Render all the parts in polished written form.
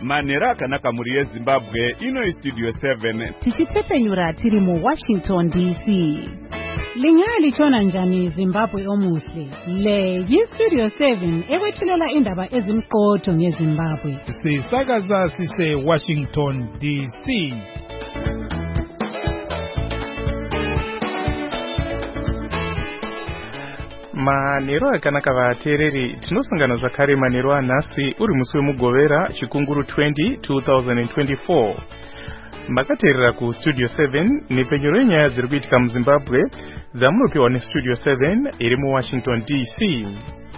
manhero akanaka muri yezimbabwe. Ino Studio 7 tichitsepenyura tiri mu Washington DC. Lingalitshona njani Zimbabwe omuhle? Le yi-Studio 7 ekwethulela indaba ezimqotho ngeZimbabwe. Sisakaza sise Washington DC. Manhero akanaka vateereri, tinosangana zvakare manhero anhasi uri musi wemugovera chikunguru 2024. Makateerera kuStudio 7 nepenyero yenyaya dziri kuitika muZimbabwe dzamunopiwa neStudio 7 iri muWashington DC.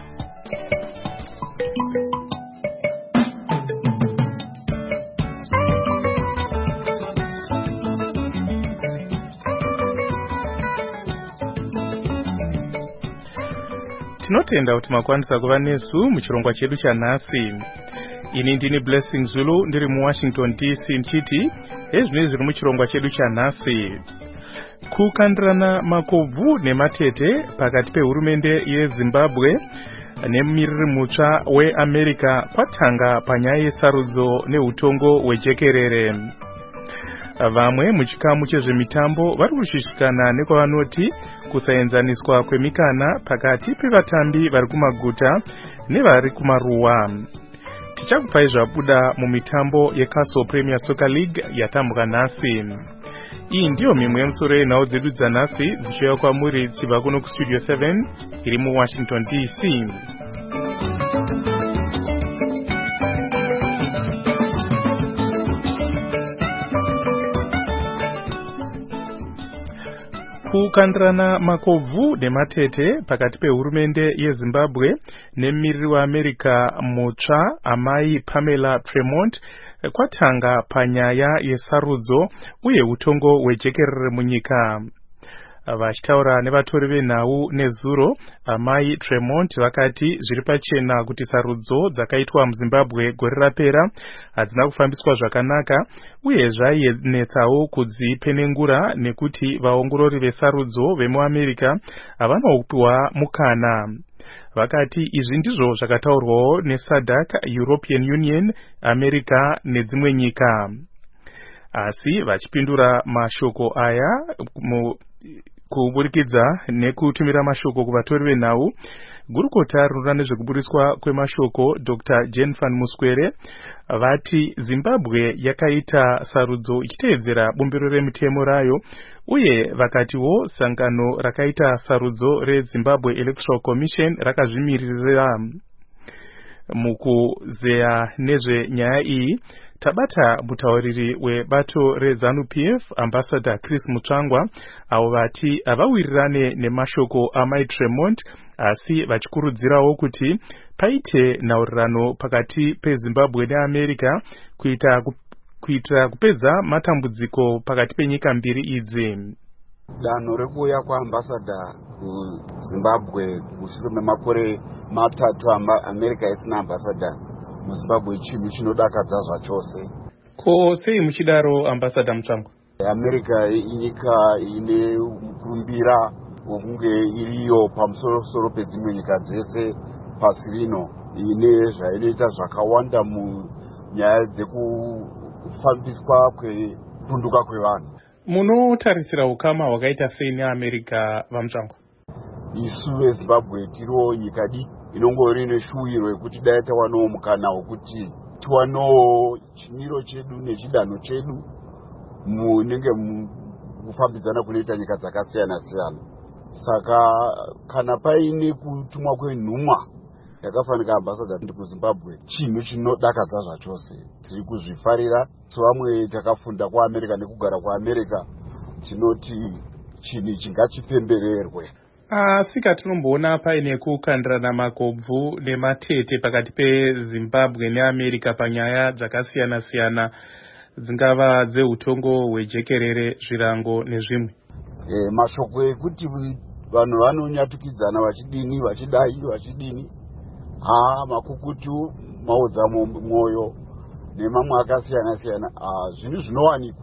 Tinotenda kuti makwanisa kuva nesu muchirongwa chedu chanhasi. Ini ndini Blessing Zulu ndiri muWashington DC nchiti ezvinezvi zviri muchirongwa chedu chanhasi. Kukandirana makobvu nematete pakati pehurumende yeZimbabwe nemumiriri mutsva weAmerica kwatanga panyaya yesarudzo neutongo hwejekerere. Vamwe muchikamu chezvemitambo vari kushushikana nekwavanoti kusaenzaniswa kwemikana pakati pevatambi vari kumaguta nevari kumaruwa. Tichakupai zvabuda mumitambo yeCastle Premier Soccer League yatambwa nhasi. Iyi ndiyo mimwe yemusoro yenhau dzedu dzanhasi dzichiuya kwamuri dzichibva kuno kuStudio 7 iri muWashington DC. Kukandirana makobvu nematete pakati pehurumende yeZimbabwe nemumiriri weAmerica mutsva amai Pamela Tremont kwatanga panyaya yesarudzo uye utongo hwejekerere munyika. Vachitaura nevatori venhau nezuro, amai Tremont vakati zviri pachena kuti sarudzo dzakaitwa muZimbabwe gore rapera hadzina kufambiswa zvakanaka uye zvainetsawo kudzipenengura nekuti vaongorori vesarudzo vemuAmerica havanopiwa mukana. Vakati izvi ndizvo zvakataurwawo neSADC, European Union, America nedzimwe nyika. Asi vachipindura mashoko aya kuburikidza nekutumira mashoko kuvatori venhau, gurukota rinoona nezvekuburiswa kwemashoko Dr. Jane Van Muskwere vati Zimbabwe yakaita sarudzo ichiteedzera bumbiro remitemo rayo, uye vakatiwo sangano rakaita sarudzo reZimbabwe Electoral Commission rakazvimiririra. Mukuzeya nezvenyaya iyi tabata mutauriri webato reZANU-PF Ambassador Chris Mutsvangwa, avo vati havawirirane nemashoko amai Tremont asi vachikurudzirawo kuti paite nhaurirano pakati peZimbabwe neAmerica kuitira kupedza matambudziko pakati penyika mbiri idzi. Danho rekuuya kwaambassador kuZimbabwe mushure memakore matatu America isina ambassador muZimbabwe chinhu chinodakadza zvachose. Ko sei muchidaro Ambassador Mutsvangwa? America inyika ine mukurumbira wokunge iriyo pamusoro pedzimwe nyika dzese pasi rino, ine zvainoita zvakawanda munyaya dzekufambiswa kwekunduka kwevanhu. Munotarisira ukama hwakaita sei neAmerica vaMutsvangwa? Isu veZimbabwe tiriwo nyika inongori neshuwiro yekuti dai tawanawo mukana wekuti tiwanewo chimiro chedu nechidanho chedu munenge kufambidzana kunoita nyika dzakasiyana siyana. Saka kana paine kutumwa kwenhumwa yakafanika ambassador kuZimbabwe, chinhu chinodakadza zvachose. Tiri kuzvifarira sevamwe takafunda kwaAmerica nekugara kwaAmerica, tinoti chinhu chingachipembererwe. Asi katinomboona paine kukandirana makobvu nematete pakati peZimbabwe neAmerica panyaya dzakasiyana siyana, dzingava dzeutongo hwejekerere, zvirango nezvimwe. Mashoko ekuti vanhu vanonyatukidzana vachidini makukutu maodza mwoyo nemamwe akasiyana siyana, zvinhu zvinowanikwa,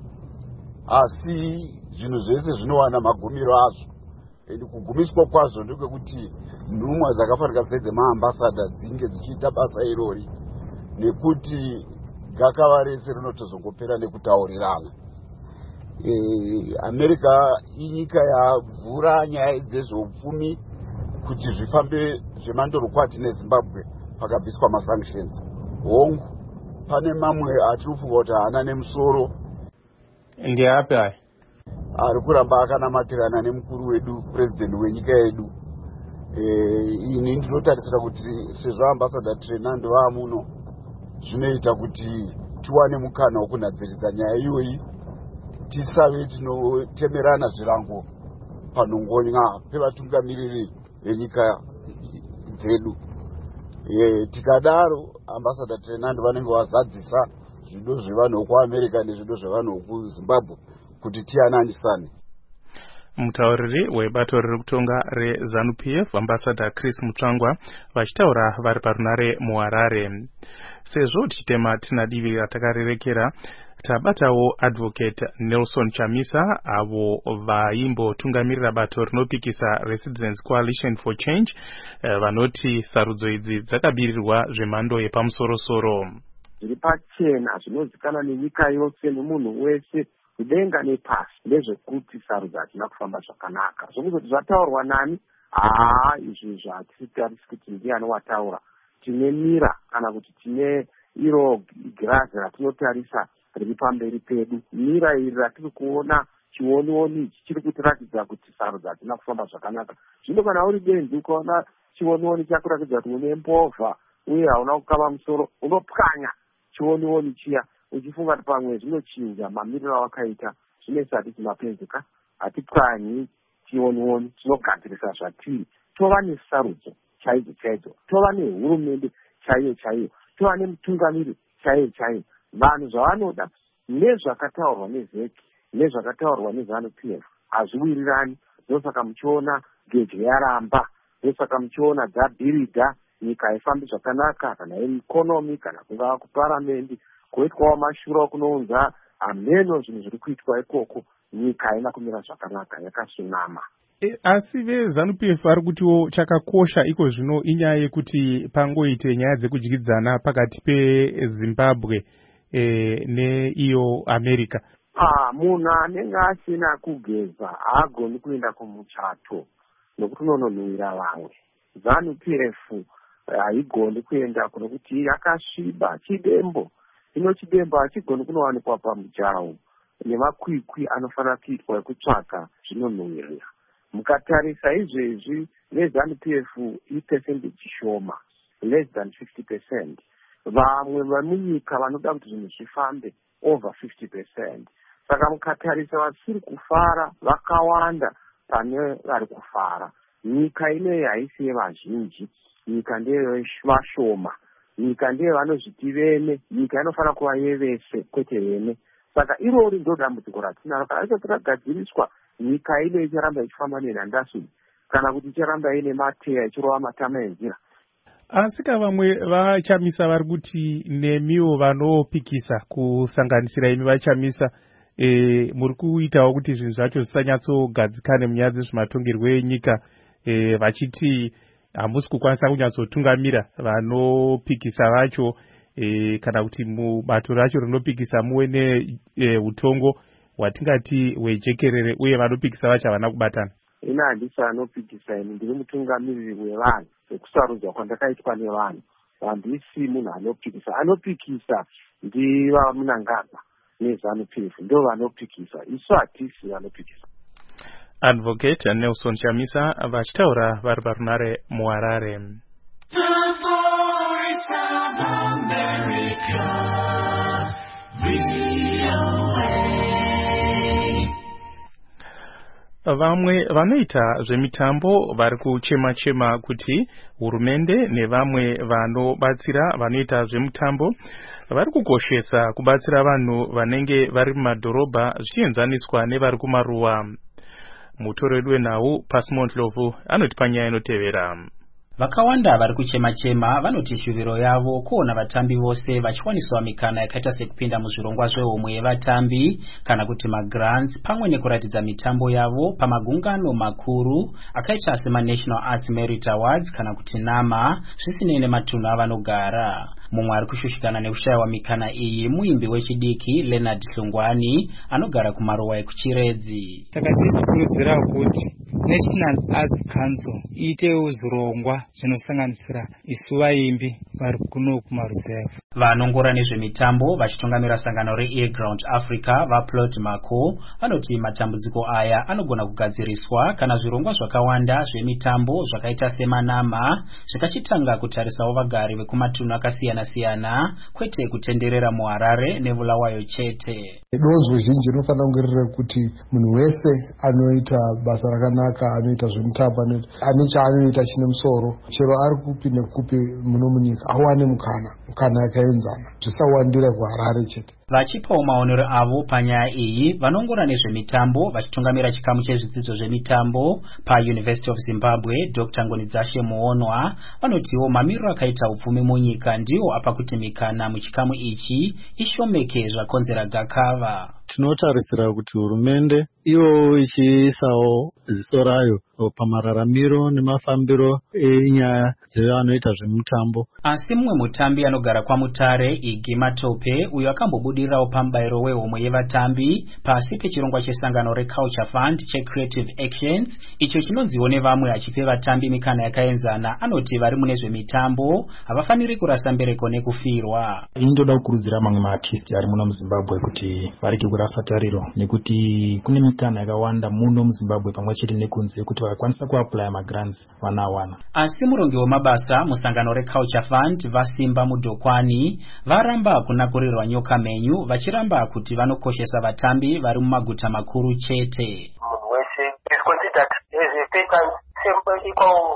asi zvinhu zvese zvinowana magumiro azvo. Kugumiswa kwazvo ndokwekuti nhumwa dzakafanika sedzemaambassador dzinge dzichiita basa irori, nekuti gakava rese rinotozongopera nekutaurirana. America inyika yavhura nyaya dzezveupfumi kuti zvifambe zvemandorokwati neZimbabwe pakabviswa masanctions. Hongu pane mamwe atirifunga kuti haana nemusoro. Ndeapi aya? Ari kuramba akanamatirana nemukuru wedu, president wenyika yedu. Ini ndinotarisira kuti sezvo ambassador Trenando vaamuno, zvinoita kuti tiwane mukana wokunadziridza nyaya iyoyi, tisave tinotemerana zvirango panongonya pevatungamiriri venyika dzedu. Tikadaro ambassador Trenando vanenge vazadzisa zvido zvevanhu vekuAmerica nezvido zvevanhu vekuZimbabwe kuti tiyananisane. Mutauriri webato riri kutonga reZANU-PF ambassador Chris Mutsvangwa vachitaura vari parunare muHarare. Sezvo tichitema tina divi ratakarerekera, tabatawo advocate Nelson Chamisa avo vaimbotungamirira bato rinopikisa Residents Coalition for Change, vanoti sarudzo idzi dzakabirirwa zvemhando yepamusoro-soro. Zviri pachena zvinozikanwa nenyika yose nemunhu wese kudenga nepasi ndezvekuti sarudzo hatina kufamba zvakanaka. Zvokuti zvataurwa nani, izvi hatisitarisiri kuti ndiani wataura. Tine mira kana kuti tine iro girazi ratinotarisa riri pamberi pedu. Mira iri ratiri kuona chiwoniwoni chiri kutiratidza kuti sarudzo hatina kufamba zvakanaka. Zvino kana uri benzi ukaona chiwoniwoni chakuratidza kuti une mbovha uye hauna kukava musoro, unopwanya chiwoniwoni chiya uchifunga kuti pamwe zvinochinja mamiriro awakaita. Zvinoisa kuti mapenzika hatipwanyi chiwoniwoni, tinogadzirisa zvatiri. Tova nesarudzo chaidzo chaidzo, tova nehurumende chaiyo chaiyo, tova nemutungamiri chaiyo chaiyo. Vanhu zvavanoda nezvakataurwa neZeki nezvakataurwa neZANU-PF hazviwirirani. Ndosaka muchiona geje yaramba, ndosaka muchiona dzabhiridha, nyika haifambi zvakanaka, kana ikonomi kana kungava kuparamendi, kuitwawo mashuro kunounza hameno zvinhu zviri kuitwa ikoko. Nyika haina kumira zvakanaka, yakasunama. Asi veZANU-PF vari kutiwo chakakosha iko zvino inyaya yekuti pangoite nyaya dzekudyidzana pakati peZimbabwe neiyo America. Munhu anenge asina kugeza haagoni kuenda kumuchato nokuti unononhuhwira vamwe. ZANU-PF haigoni kuenda kunokuti yakasviba chidembo. Ino chidembo hachigoni kunowanikwa pamujaho nemakwikwi anofanira kuitwa ekutsvaka zvinonhuhwirira. Mukatarisa izvezvi neZANU-PF ipesendeji shoma, less than 50%. Vamwe vemunyika vanoda kuti zvinhu zvifambe over 50%. Saka mukatarisa vasiri kufara vakawanda pane vari kufara. Nyika ineyi haisi yevazhinji, nyika ndeyevashoma, nyika ndeyevanozviti vene, nyika inofanira kuva yevese kwete vene. Saka irori ndo dambudziko ratinaro. Kana isati ragadziriswa, nyika ino icharamba ichifamba nenhandasudi kana kuti icharamba ine mateya ichirova matama enzira. Asi vamwe vaChamisa vari kuti nemiwo vanopikisa kusanganisira imi vaChamisa muri kuitawo kuti zvinhu zvacho zvisanyatsogadzikane munyaya dzezvematongerwo enyika, vachiti hamusi kukwanisa kunyatsotungamira vanopikisa vacho, kana kuti mubato racho rinopikisa muwe neutongo hwatingati hwejekerere, uye vanopikisa vacho havana kubatana. Ina handisi anopikisa, ini ndiri mutungamiriri wevanhu, sekusarudzwa kwandakaitwa nevanhu. Handisi munhu anopikisa. Anopikisa ndiva Munangagwa neZANU-PF, ndo vanopikisa, isu hatisi vanopikisa. Advocate Nelson Chamisa vachitaura vari parunare muHarare. Vamwe vanoita zvemitambo vari kuchema-chema kuti hurumende nevamwe vanobatsira vanoita zvemitambo vari kukoshesa kubatsira vanhu vanenge vari mumadhorobha zvichienzaniswa nevari kumaruwa. Mutori wedu wenhau Pasimon Ndlovu anoti panyaya inotevera. Vakawanda vari kuchema-chema vanoti shuviro yavo kuona vatambi vose vachiwaniswa mikana yakaita sekupinda muzvirongwa zvehomwe yevatambi kana kuti magrants, pamwe nekuratidza mitambo yavo pamagungano makuru akaita sema National Arts Merit Awards kana kuti NAMA, zvisinei nematunhu avanogara. mumwe ari kushushikana nekushayiwa mikana iyi muimbi wechidiki Leonard Hlungwani anogara kumaruwa ekuchiredzi. Saka tisikurudzira kuti National Arts Council iitewo zvirongwa zvinosanganisira isu vaimbi vari kuno kumaruzevha. Vanongora nezvemitambo vachitungamira sangano reAirground Africa vaPlot Mako vanoti matambudziko aya anogona kugadziriswa kana zvirongwa zvakawanda zvemitambo zvakaita semanama zvikachitanga kutarisawo vagari vekumatunhu akasiyana-siyana kwete kutenderera muHarare neBulawayo chete. Donzvo zhinji rinofanira kungorira kuti munhu wese anoita basa rakanaka, anoita zvemutambo, ane chaanoita chine musoro, chero ari kupi nekupi muno munyika awane mukana yakaenzana, zvisawandira kuHarare chete. Vachipawo maonero avo panyaya iyi vanongora nezvemitambo vachitungamira chikamu chezvidzidzo zvemitambo paUniversity of Zimbabwe Dr. Ngonidzashe Muonwa vanotiwo mamiriro akaita upfumi munyika ndiwo apa kuti mikana muchikamu ichi ishomeke zvakonzera gakava. Tinotarisira kuti hurumende iyo ichiisawo ziso rayo pamararamiro nemafambiro enyaya dzevanoita zvemutambo. Asi mumwe mutambi anogara kwaMutare Igi Matope uyo akambobudirirawo pambairo wehomwe yevatambi pasi pechirongwa chesangano reCulture Fund cheCreative Actions icho chinonziwo nevamwe achipe vatambi mikana yakaenzana anoti vari mune zvemitambo havafaniri kurasa mbereko nekufirwa. Indoda kukurudzira mamwe maartisti ari muno muZimbabwe kuti vareke kurasa tariro nekuti kune mikana yakawanda muno muZimbabwe pamwe chete nekunze kuti vakwanisa kuapply magrants vanawana. Asi murongi wemabasa musangano reCulture Fund Vasimba Mudokwani varamba kunakurirwa nyoka menyu vachiramba kuti vanokoshesa vatambi vari mumaguta makuru chete. Munhu wese is considered as a state and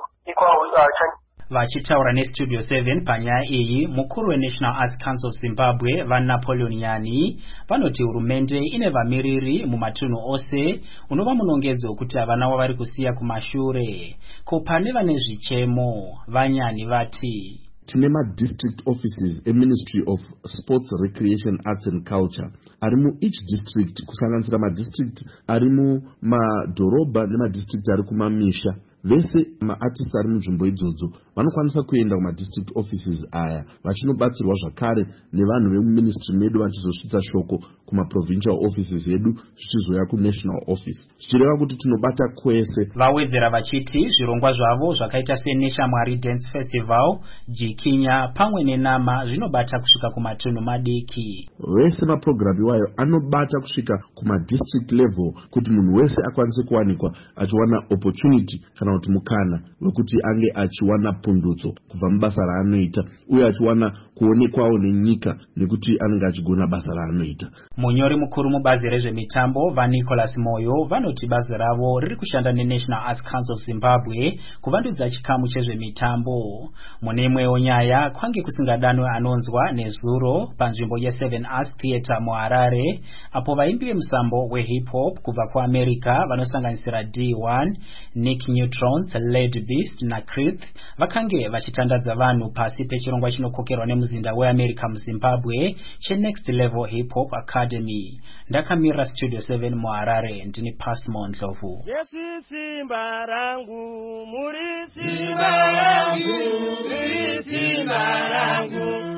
equal chance. Vachitaura neStudio 7 panyaya iyi mukuru weNational Arts Council of Zimbabwe vaNapoleon Yani vanoti hurumende ine vamiriri mumatunhu ose unova munongedzo kuti havana wavari kusiya kumashure. Ko pane vane zvichemo vanyani vati tine district offices Ministry of Sports, Recreation, Arts and Culture ari mu each district kusanganisira district ari mu madhorobha nemadistrict ari kumamisha. Vese maartists ari munzvimbo idzodzo vanokwanisa kuenda kumadistrict offices aya vachinobatsirwa zvakare nevanhu vemuministry medu vachizosvitsa shoko kumaprovincial offices edu zvichizoya kunational office, zvichireva kuti tinobata kwese. Vawedzera vachiti zvirongwa zvavo zvakaita seNeshamwari Dance Festival, Jikinya pamwe nenama zvinobata kusvika kumatunhu madiki. Vese maprogramu iwayo anobata kusvika kumadistrict level kuti munhu wese akwanise kuwanikwa achiwana opportunity kana kuti mukana wekuti ange achiwana pundutso kubva mubasa raanoita uye achiwana kuonekwawo nenyika nekuti anenge achigona basa raanoita. Munyori mukuru mubazi rezvemitambo vaNicholas Moyo vanoti bazi ravo riri kushanda neNational Arts Council of Zimbabwe kuvandudza chikamu chezvemitambo. Mune imwewo nyaya kwange kusingadanwe anonzwa nezuro panzvimbo ye7 Arts Theatre muHarare apo vaimbi vemusambo wehip hop kubva kuAmerica vanosanganisira D1, Nick Neutrons, Lady Beast na Krith vakange vachitandadza vanhu pasi pechirongwa chinokokerwa nemuzinda weAmerica muZimbabwe cheNext Level Hip Hop Academy. Ndakamira Studio 7 muHarare ndini Pasmo Ndlovu. Yesu simba rangu, muri simba rangu, muri simba rangu.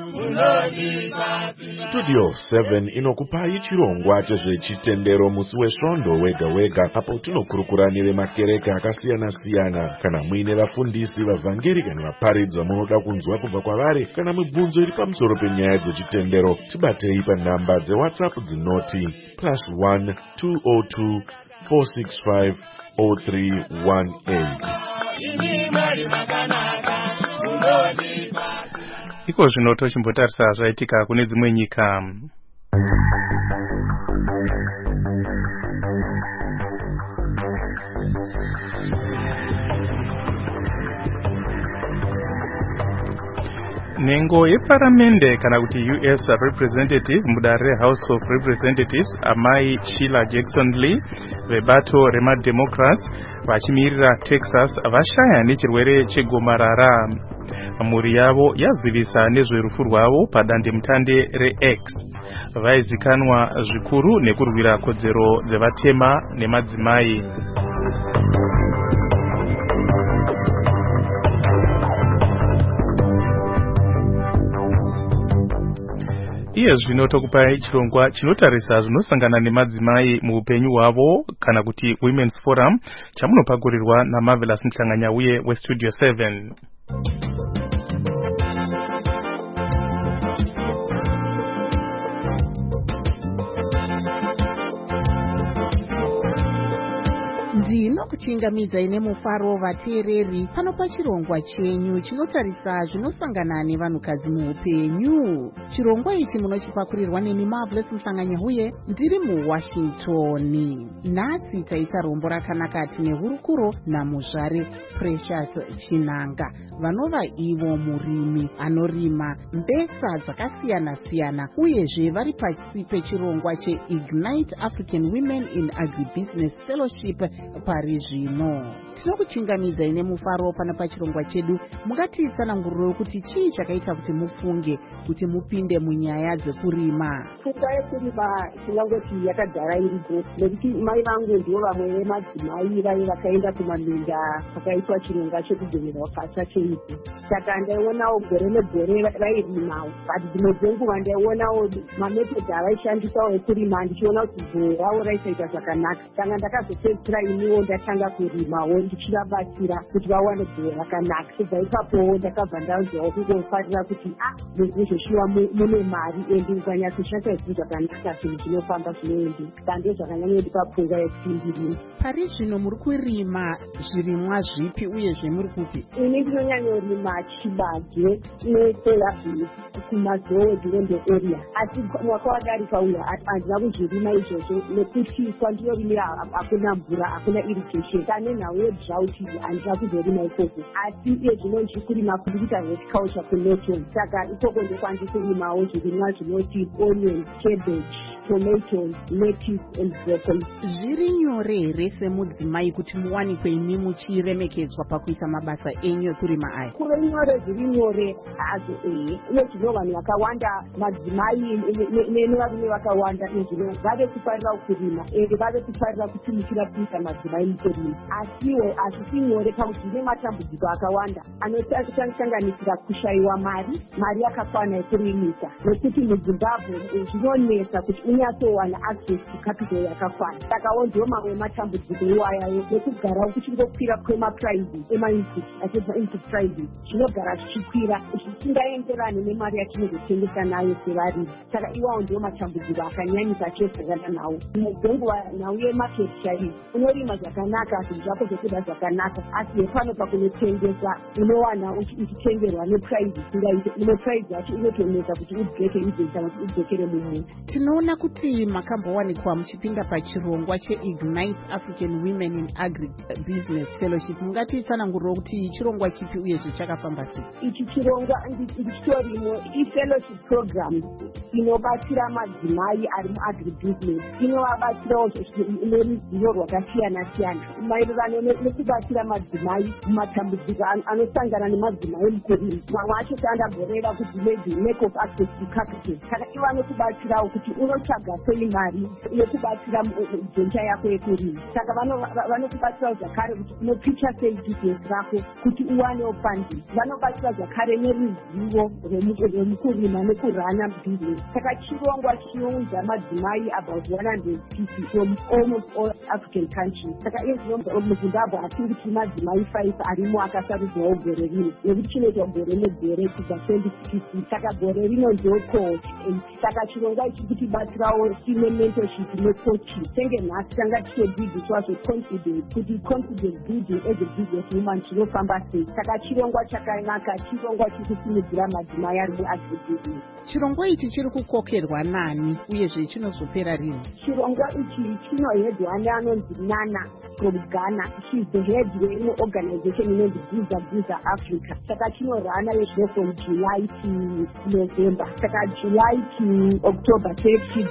Studio 7 inokupai chirongwa chezvechitendero musi wesvondo wega wega apo tinokurukuranire makereke akasiyana-siyana. Kana muine vafundisi, vavhangeri kana vaparidzi munoda kunzwa kubva kwavari kana mibvunzo iri pamusoro penyaya dzechitendero, tibatei panhamba dzeWhatsApp dzinoti +1 202 465 0318. Iko zvino tochimbotarisa zvaitika kune dzimwe nyika. Nengo yeparamende kana kuti US representative mudare House of Representatives amai Sheila Jackson Lee vebato remademocrats vachimirira Texas vashaya nechirwere chegomarara. Mhuri yavo yazivisa nezverufu rwavo padandemutande reX. Vaizikanwa zvikuru nekurwira kodzero dzevatema nemadzimai. iye zvino tokupai chirongwa chinotarisa zvinosangana nemadzimai muupenyu hwavo kana kuti Women's Forum chamunopakurirwa naMarvelous Mhlanganyauye weStudio 7. Ndinokuchingamidzai nemufaro vateereri pano pachirongwa chenyu chinotarisa zvinosangana nevanhukadzi muupenyu. Chirongwa ichi munochipakurirwa neni Marvelous Mhlanganyauye ndiri muWashington. Nhasi taita rombo rakanaka tine hurukuro namuzvare Precious Chinanga vanova ivo murimi anorima mbesa dzakasiyana-siyana uyezve vari pasi pechirongwa cheIgnite African Women in Agribusiness Fellowship pari zvino. Tinokuchingamidzai nemufaro pana pachirongwa chedu. Mungatitsanangurire kuti chii chakaita kuti mufunge kuti mupinde munyaya dzekurima? Pfungwa yekurima tinongoti yakagara iripo nekuti mai vangu ndivo vamwe vemadzimai vaive vakaenda kumaminda pakaitwa chirongwa chekugomerwa pasi cheivhu. Saka ndaionawo gore negore vairimawo, but dzimwe dzenguva ndaionawo mamethodhi avaishandisawo ekurima ndichiona kuti gore ravo raisaita zvakanaka. Saka ndakazopedzisira iniwo ndatanga kurimawo ndichivabatsira kuti vawane gore rakanaka. Kubva ipapo ndakabva ndanzwawo kungofarira kuti nezvezveshuwa mune mari endi ukanyatsoshanda zvinhu zvakanaka zvinhu zvinofamba zvinoendi. Saka ndozvakanyanyodipa pfungwa yekutindirima. Pari zvino muri kurima zvirimwa zvipi uyezve muri kupi? Ini ndinonyanyorima chibage nesoyabhini kumazowedirende area, asi mwaka wadarika uya handina kuzvirima izvozvo nekuti kwandiyorimira hakuna mvura, hakuna irrigation. Kane nhau yedrought handina kuzorima ikoko, asi iye zvino ndichikurima kuri kuita horticulture kuNorton. Saka ikoko ndokwandikurimawo zvirimwa zvinoti onion, cabbage, tomatoes, lettuce and broccoli. Zviri nyore here semudzimai kuti muwanikwe imi muchiremekedzwa pakuita mabasa enyu ekurima aya? Kuve nyore zviri nyore hazvo uye zvino vanhu vakawanda madzimai nevarume vakawanda izvino vave kufarira kurima ende vave kufarira kutumikira kuita madzimai mukurima. Asiwo hazvisi nyore pakuti zvine matambudziko akawanda anosanganisira kushayiwa mari yakakwana yekurimisa, nekuti muZimbabwe zvinonesa kuti unyatsowana access to capital yakakwana. Saka ndiwo mamwe matambudziko iwayayo nekugara kuchingokwira kwemaprices emainput achibva input prices zvinogara zvichikwira zvisingaenderani nemari yatinozotengesa nayo sevarimi. Saka iwawo ndiwo matambudziko akanyanyisa chesangana nawo. Dzenguva nhau yemarket chaiyo unorima zvakanaka zvinhu zvako zvokuda zvakanaka, asi pano pakunotengesa unowana uchitengerwa neprices ingaite imwe price yacho inotonesa kuti udzeke izoita kuti udzokere mumwe. Tinoona kuti makambowanikwa muchipinda pachirongwa cheIgnite African Women in Agribusiness Fellowship. Mungatitsanangurire kuti chirongwa chipi uyezve chakafamba sei? Ichi chirongwa ndichitorimo ifellowship program inobatsira madzimai ari muagribusiness, inovabatsirawo neruzivo rwakasiyana-siyana maererano nekubatsira madzimai mumatambudziko anosangana nemadzimai mukurima. Mamwe acho tandamboreva kuti maybe lack of access to capital. Saka iva nokubatsirawo kuti unotsvaga sei mari yekubatsira dzenja yako yekurima. Saka vanokubatsirawo zvakare kuti unopicha sei business rako kuti uwanewo funding. Vanobatsira zvakare neruzivo rwemukurima nekurana business. Saka chirongwa chinounza madzimai about 150 from almost all African countries. Saka muZimbabwe asingiti madzimai 5 arimo akasarudzwawo gore rino nekuti chinoitwa gore negore kubva 2016. Saka gore rino ndio coach. Saka chirongwa ichi kutibatsirawo tine mentorship necoaching. Senge nhasi tanga tichodzidziswa zveconfidence kuti confidence building as a business woman chinofamba sei. Saka chirongwa chakanaka, chirongwa chikusimudzira madzimai ari muagribusiness. Chirongwa ichi chiri kukokerwa nani uyezve chinozopera rini? Chirongwa ichi chinohedwa neanonzi Nana from Ghana. She's the head of organization inonzi Guza Africa. Saka chinorana nezvo from July to November. Saka July to October chechi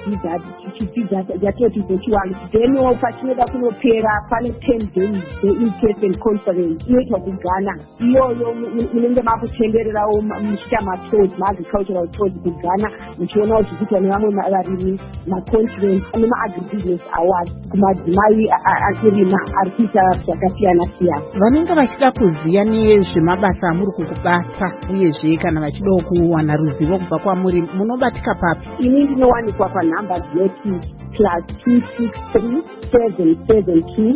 chidzidza cha2021 then pachinoda kunopera pane 10 days the-in-person conference inoitwa kuGhana. Iyoyo munenge makutendererawo muchiita matours maagricultural tours kuGhana muchionawo zvikuitwa nevamwe varimi maconference nema-agribusiness awards kumadzimai akurima ari kuita zvakasiyana siyana. Vanenge vachida kuziya nezvemabasa amuri kukubata uyezve kana vachida kuwana ruzivo kubva kwamuri munobatika papi? Ini ndinowanikwa panhamba yetu +263 772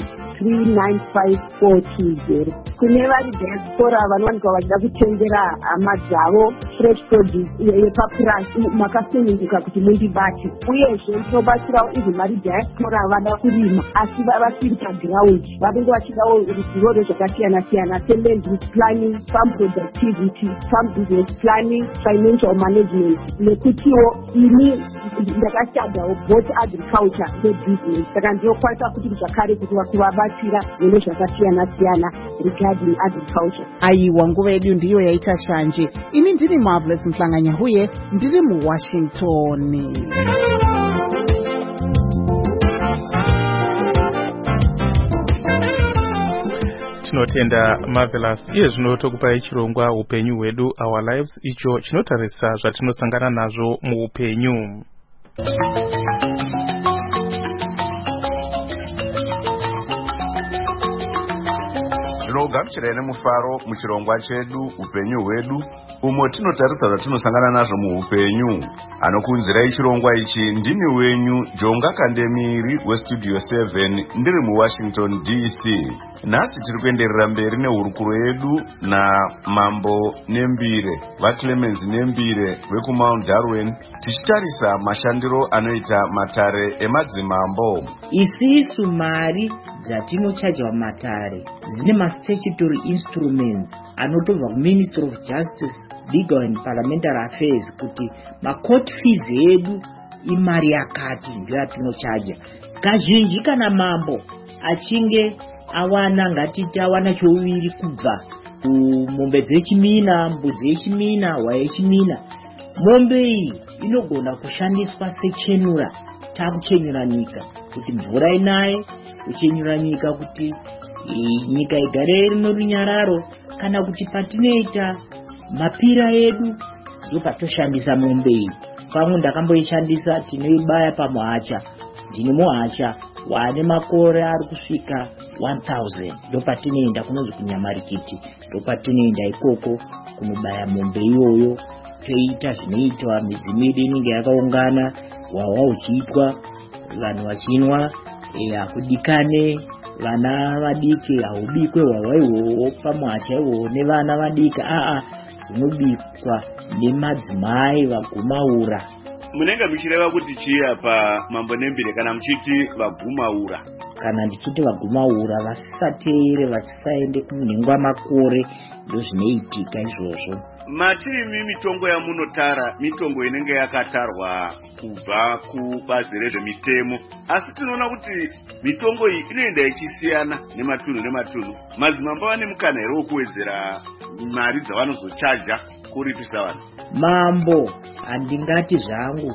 395 kune vari diaspora vanowanikwa vachida kutengera hama dzavo fresh produce yepapurasi makasununguka kuti mundibate. Uyezve ndinobatsirawo izvi vari diaspora vada kurima asi vasiri pagiraundi vanenge vachidawo ruzivo rwezvakasiyana siyana seland use planning, farm productivity, farm business planning, financial management, nekutiwo ini ndakashadawo both agriculture nebusiness saka ndinokwanisa kuti zvakare kuti kuvabatsira mune zvakasiyana siyana regarding agriculture. Aiwa, nguva yedu ndiyo yaita shanje. Ini ndiri Marvelous Mhlanga-Nyahuye, ndiri muWashington. Tinotenda Marvelous. Iye zvino tokupai chirongwa upenyu hwedu, our lives, icho chinotarisa zvatinosangana nazvo muupenyu. Gamuchirai nemufaro muchirongwa chedu upenyu hwedu, umo tinotarisa zvatinosangana nazvo muupenyu. Anokunzirai chirongwa ichi ndini wenyu Jonga Kandemiri westudio 7 ndiri muWashington DC. Nhasi tiri kuenderera mberi nehurukuro yedu naMambo Nembire vaClemens Nembire vekuMount Darwin, tichitarisa mashandiro anoita matare emadzimambo. Isisu mari dzatinochaja matare dzine ma-statutory instruments anotobva kuMinistry of Justice, Legal and Parliamentary Affairs kuti ma-court fees edu imari yakati ndio yatinochaja. Kazhinji kana mambo achinge awana, ngatiti awana chouviri kubva mombe dzechimina, mbudzi yechimina, hwaya yechimina, mombe iyi inogona kushandiswa sechenura. Takuchenyura nyika kuti mvura inaye, kuchenyura nyika kuti nyika igare rino runyararo, kana kuti patinoita mapira edu ndio patoshandisa mombe iyi. Pamwe ndakamboishandisa, tinoibaya pamuhacha. Ndine muhacha wane makore ari kusvika 1000. Ndio patinoenda kunonzi kunyamarikiti, ndio patinoenda ikoko kunobaya mombe iyoyo. Toita zvinoitwa midzi medu inenge yakaungana, hwahwa huchiitwa, vanhu vachinwa, kudikane vana vadiki, haubikwe hwahwa ihwohwo pamuhacha ihwohwo nevana vadiki, zvinobikwa nemadzimai vagumaura. Munenge muchireva kuti chiya paMambo Nembire kana muchiti vagumaura? Kana ndichiti vagumaura vasisateere, vasisaende kunhingwa makore, ndio zvinoitika izvozvo. Matiri mitongo yamunotara mitongo inenge yakatarwa kubva kubazi rezvemitemo, asi tinoona kuti mitongo iyi inoenda ichisiyana nematunhu nematunhu. Madzimambo vane mukana here wekuwedzera mari dzavanozochaja kuripisa vanhu? Mambo handingati zvangu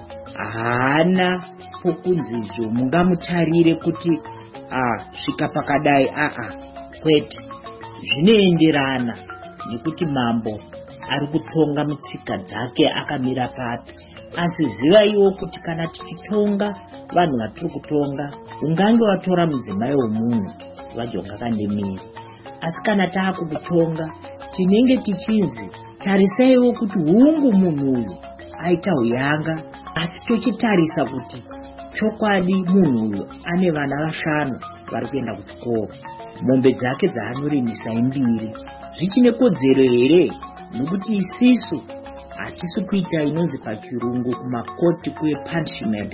haana pokunzizvo mungamutarire kuti svika pakadai, kwete. Zvinoenderana nekuti mambo ari kutonga mutsika dzake akamira papi. Asi zivaiwo kuti kana tichitonga vanhu vatiri kutonga, ungange watora mudzimai womunhu vaJonga Kandemiri, asi kana taakukutonga tinenge tichinzi tarisaiwo kuti hungu munhu uyu aita uyanga, asi tochitarisa kuti chokwadi munhu uyu ane vana 5 vari kuenda kuchikoro, mombe dzake dzaanorimisa 2. Zvichine kodzero here? Nokuti isisu hatisi kuita inonzi pachirungu kumakoti kwepunishment.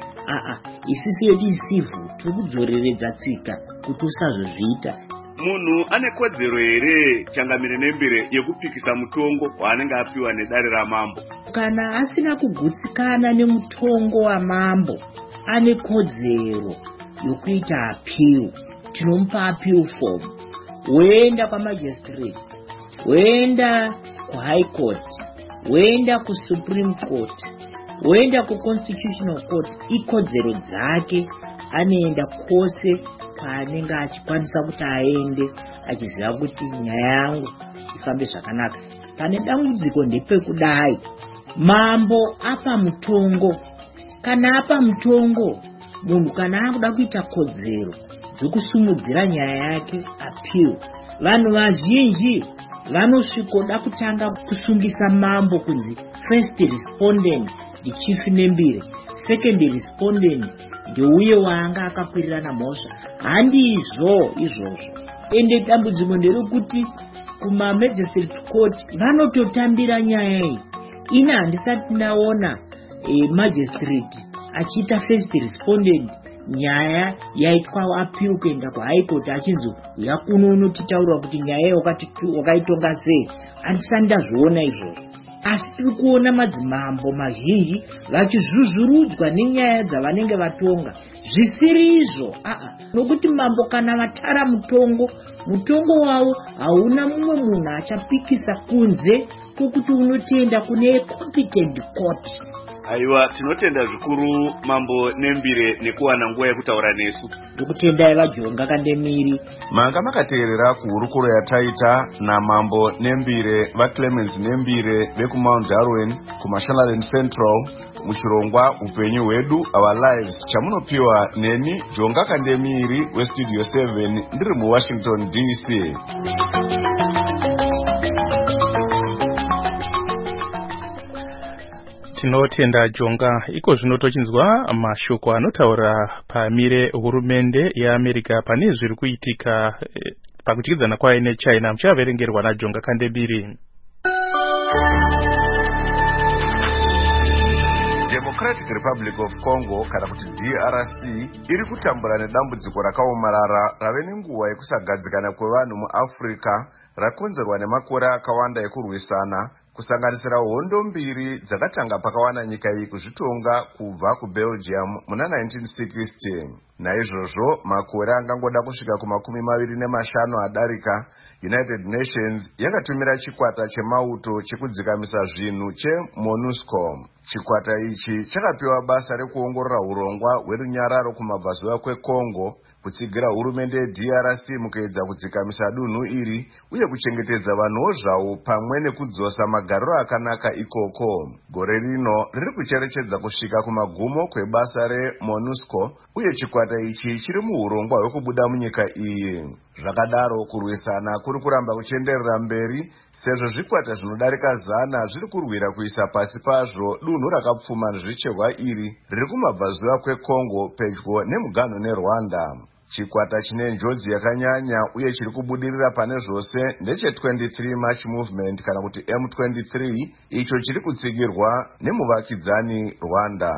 Isisu yedu isivhu, tiri kudzoreredza tsika kuti usazozviita. Munhu ane kodzero here Changamire Nembire yekupikisa mutongo waanenge apiwa nedare ramambo? Kana asina kugutsikana nemutongo wamambo, ane kodzero yokuita appeal. Tinomupa appeal form, woenda kwamagistrate, woenda kuHigh Court, woenda kuSupreme Court, woenda kuconstitutional court ikodzero dzake, anoenda kwose kwaanenge achikwanisa kuti aende achiziva kuti nyaya yangu ifambe zvakanaka. Pane dambudziko ndepekudai mambo apa mutongo, kana apa mutongo munhu kana akuda kuita kodzero dzokusumudzira nyaya yake appeal, vanhu vazhinji vanosvikoda kutanga kusungisa mambo kunzi first respondent ndichief Nembire, second respondent ndeuye waanga akakwirirana mhosva. Handizvo izvozvo. Ende dambudziko nderekuti kuma magistrate court vanototambira nyaya iyi. Ina handisati naona magistrate achiita first respondent nyaya yaitwa appeal kuenda kuhigh court achinzi uya kuno unotitaurira kuti nyaya wakaitonga sei. Handisati ndazviona izvozvo. Asi tiri kuona madzimambo mazhinji vachizvuzvurudzwa nenyaya dzavanenge vatonga zvisiri izvo. Nokuti mambo kana vatara mutongo wavo hauna mumwe munhu achapikisa kunze kokuti unotienda kune competent court. Aiwa, tinotenda zvikuru Mambo Nembire nekuwana nguva yekutaura nesu. Ndikutendai vaJonga Kandemiri. Manga makateerera kuhurukuro yataita naMambo Nembire vaClemens Nembire vekuMount Darwin kuMashonaland Central muchirongwa upenyu hwedu our lives chamunopiwa neni Jonga Kandemiri weStudio 7 ndiri muWashington DC. Tinotenda Jonga. Iko zvino tochinzwa mashoko anotaura pamire hurumende yeAmerica pane zviri kuitika pakutikidzana kwayo neChina. Muchaverengerwa naJonga Kandemiri. Democratic Republic of Congo kana kuti DRC iri kutambura nedambudziko rakaomarara rave nenguva yekusagadzikana kwevanhu muAfrica rakonzerwa nemakore akawanda ekurwisana, kusanganisira hondo mbiri dzakatanga pakawana nyika iyi kuzvitonga kubva kuBelgium muna 1960. Naizvozvo makore angangoda kusvika ku25 adarika, United Nations yakatumira chikwata chemauto chekudzikamisa zvinhu cheMONUSCO. Chikwata ichi chakapiwa basa rekuongorora urongwa hwerunyararo kumabvazuva kweCongo, kutsigira hurumende yeDRC mukuedza kudzikamisa dunhu iri uye kuchengetedza vanhuwo zvavo pamwe nekudzosa magariro akanaka ikoko. Gore rino riri kucherechedza kusvika kumagumo kwebasa reMONUSCO uye chikwata ichi chiri muurongwa hwekubuda munyika iyi. Zvakadaro kurwisana kuri kuramba kuchenderera mberi sezvo zvikwata zvinodarika 100 zviri kurwira kuisa pasi pazvo dunhu rakapfuma nezvichehwa iri riri kumabvazuva kweCongo pedyo nemuganho neRwanda. Chikwata chine njodzi yakanyanya uye chiri kubudirira pane zvose ndeche23 March Movement kana kuti M23, icho chiri kutsigirwa nemuvakidzani Rwanda.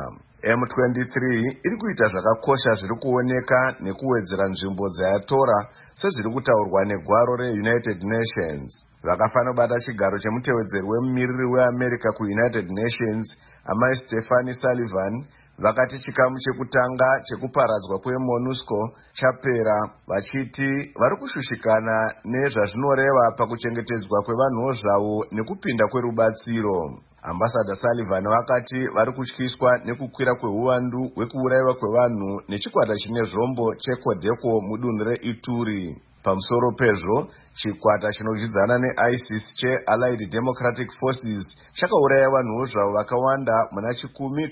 M23 iri kuita zvakakosha zviri kuoneka nekuwedzera nzvimbo dzayatora sezviri kutaurwa negwaro reUnited Nations. Vakafanobata chigaro chemutevedzeri wemumiriri weAmerica kuUnited Nations, Amai Stephanie Sullivan, vakati chikamu chekutanga chekuparadzwa kweMONUSCO chapera, vachiti vari kushushikana nezvazvinoreva pakuchengetedzwa kwevanhuwo zvavo nekupinda kwerubatsiro. Ambassador Sullivan vakati vari kutyiswa nekukwira kweuwandu hwekuurayiwa kwevanhu nechikwata chine zvombo cheCODECO mudunhu reIturi. Pamusoro pezvo, chikwata chinodyidzana neISIS cheAllied Democratic Forces chakauraya vanhuwo zvavo vakawanda muna chikumi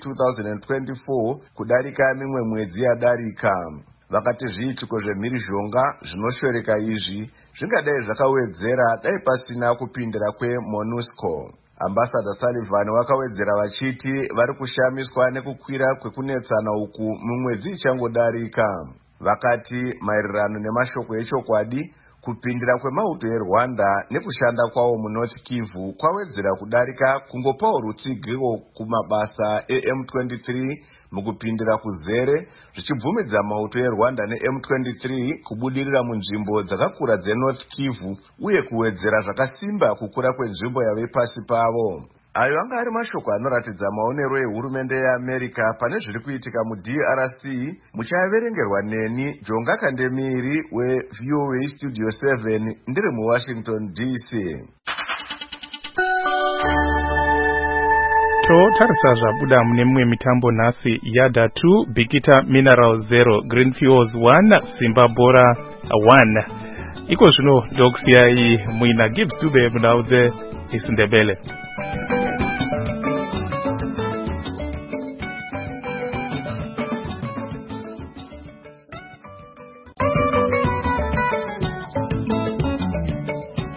2024 kudarika mimwe mwedzi yadarika. Vakati zviitiko zvemhirizhonga zvinoshoreka izvi zvingadai zvakawedzera dai pasina kupindira kweMONUSCO. Ambassador Sullivan vakawedzera vachiti vari kushamiswa nekukwira kwekunetsana uku mumwedzi ichangodarika. Vakati maererano nemashoko echokwadi, kupindira kwemauto eRwanda nekushanda kwawo muNorth Kivu kwawedzera kudarika kungopawo rutsigiro kumabasa eM23 mukupindira kuzere, zvichibvumidza mauto eRwanda neM23 kubudirira munzvimbo dzakakura dzeNorth Kivu uye kuwedzera zvakasimba kukura kwenzvimbo yave pasi pavo. Ayo anga ari mashoko anoratidza maonero ehurumende yeAmerica pane zviri kuitika muDRC. Muchaverengerwa neni Jonga Kandemiri weVOA Studio 7 ndiri muWashington DC. tarisa zvabuda mune mumwe mitambo nhasi. Yada 2 Bikita Mineral 0 Green Fuels 1 Simba Bora 1. Iko zvino ndokusiyai muina Gibbs Dube mundau dzeIsindebele.